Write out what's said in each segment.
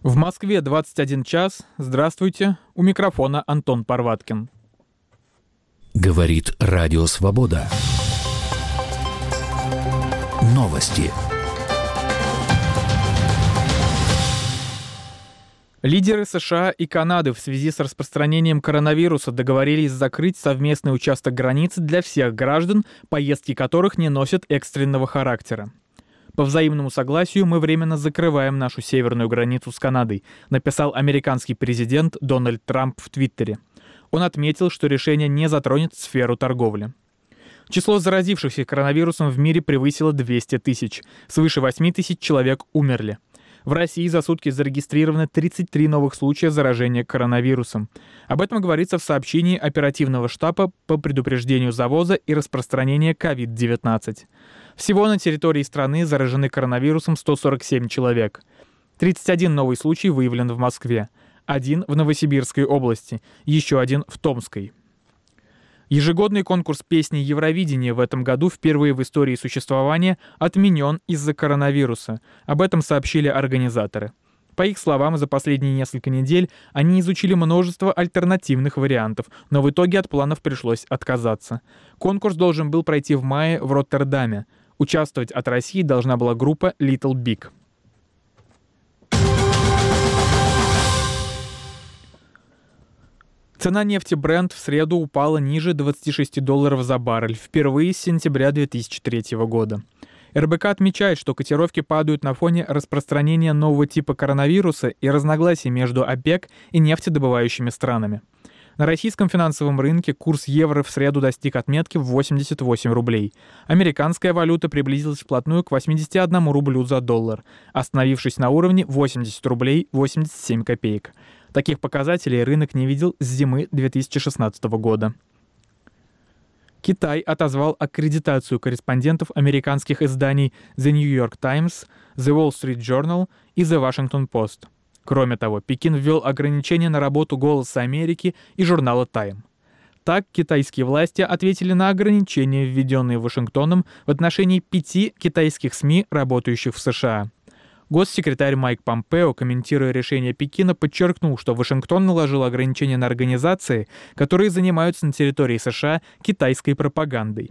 В Москве 21 час. Здравствуйте. У микрофона Антон Парваткин. Говорит Радио Свобода. Новости. Лидеры США и Канады в связи с распространением коронавируса договорились закрыть совместный участок границы для всех граждан, поездки которых не носят экстренного характера. По взаимному согласию мы временно закрываем нашу северную границу с Канадой, написал американский президент Дональд Трамп в Твиттере. Он отметил, что решение не затронет сферу торговли. Число заразившихся коронавирусом в мире превысило 200 тысяч. Свыше 8 тысяч человек умерли. В России за сутки зарегистрировано 33 новых случая заражения коронавирусом. Об этом говорится в сообщении оперативного штаба по предупреждению завоза и распространения COVID-19. Всего на территории страны заражены коронавирусом 147 человек. 31 новый случай выявлен в Москве, 1 в Новосибирской области, еще 1 в Томской. Ежегодный конкурс песни Евровидения в этом году впервые в истории существования отменен из-за коронавируса. Об этом сообщили организаторы. По их словам, за последние несколько недель они изучили множество альтернативных вариантов, но в итоге от планов пришлось отказаться. Конкурс должен был пройти в мае в Роттердаме. Участвовать от России должна была группа Little Big. Цена нефти Brent в среду упала ниже $26 за баррель, впервые с сентября 2003 года. РБК отмечает, что котировки падают на фоне распространения нового типа коронавируса и разногласий между ОПЕК и нефтедобывающими странами. На российском финансовом рынке курс евро в среду достиг отметки в 88 рублей. Американская валюта приблизилась вплотную к 81 рублю за доллар, остановившись на уровне 80 рублей 87 копеек. Таких показателей рынок не видел с зимы 2016 года. Китай отозвал аккредитацию корреспондентов американских изданий The New York Times, The Wall Street Journal и The Washington Post. Кроме того, Пекин ввел ограничения на работу «Голоса Америки» и журнала Time. Так, китайские власти ответили на ограничения, введенные Вашингтоном в отношении 5 китайских СМИ, работающих в США. Госсекретарь Майк Помпео, комментируя решение Пекина, подчеркнул, что Вашингтон наложил ограничения на организации, которые занимаются на территории США китайской пропагандой.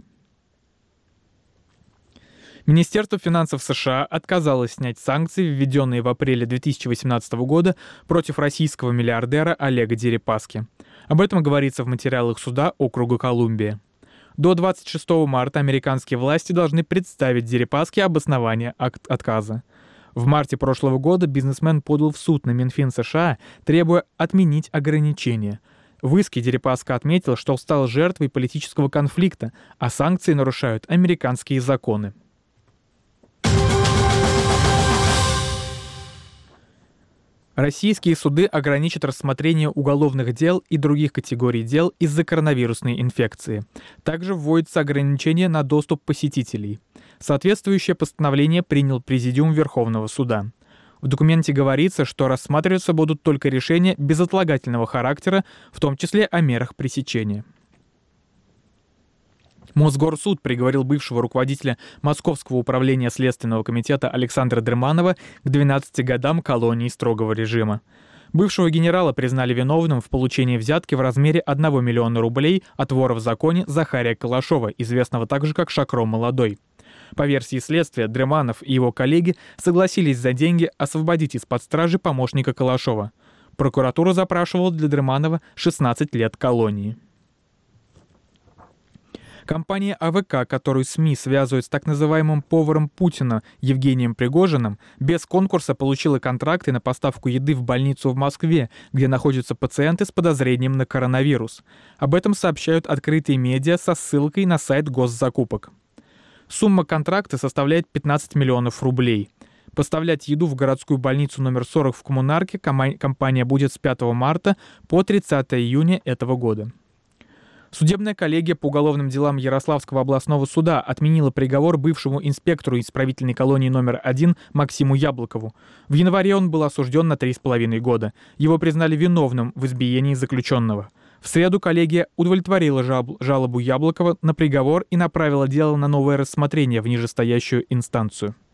Министерство финансов США отказалось снять санкции, введенные в апреле 2018 года против российского миллиардера Олега Дерипаски. Об этом говорится в материалах суда округа Колумбия. До 26 марта американские власти должны представить Дерипаске обоснование отказа. В марте прошлого года бизнесмен подал в суд на Минфин США, требуя отменить ограничения. В иске Дерипаска отметил, что стал жертвой политического конфликта, а санкции нарушают американские законы. Российские суды ограничат рассмотрение уголовных дел и других категорий дел из-за коронавирусной инфекции. Также вводится ограничение на доступ посетителей. Соответствующее постановление принял Президиум Верховного суда. В документе говорится, что рассматриваться будут только решения безотлагательного характера, в том числе о мерах пресечения. Мосгорсуд приговорил бывшего руководителя Московского управления Следственного комитета Александра Дрыманова к 12 годам колонии строгого режима. Бывшего генерала признали виновным в получении взятки в размере 1 миллиона рублей от вора в законе Захария Калашова, известного также как Шакро Молодой. По версии следствия, Дрыманов и его коллеги согласились за деньги освободить из-под стражи помощника Калашова. Прокуратура запрашивала для Дрыманова 16 лет колонии. Компания АВК, которую СМИ связывают с так называемым поваром Путина Евгением Пригожиным, без конкурса получила контракты на поставку еды в больницу в Москве, где находятся пациенты с подозрением на коронавирус. Об этом сообщают открытые медиа со ссылкой на сайт госзакупок. Сумма контракта составляет 15 миллионов рублей. Поставлять еду в городскую больницу номер 40 в Коммунарке компания будет с 5 марта по 30 июня этого года. Судебная коллегия по уголовным делам Ярославского областного суда отменила приговор бывшему инспектору исправительной колонии номер 1 Максиму Яблокову. В январе он был осужден на 3,5 года. Его признали виновным в избиении заключенного. В среду коллегия удовлетворила жалобу Яблокова на приговор и направила дело на новое рассмотрение в нижестоящую инстанцию.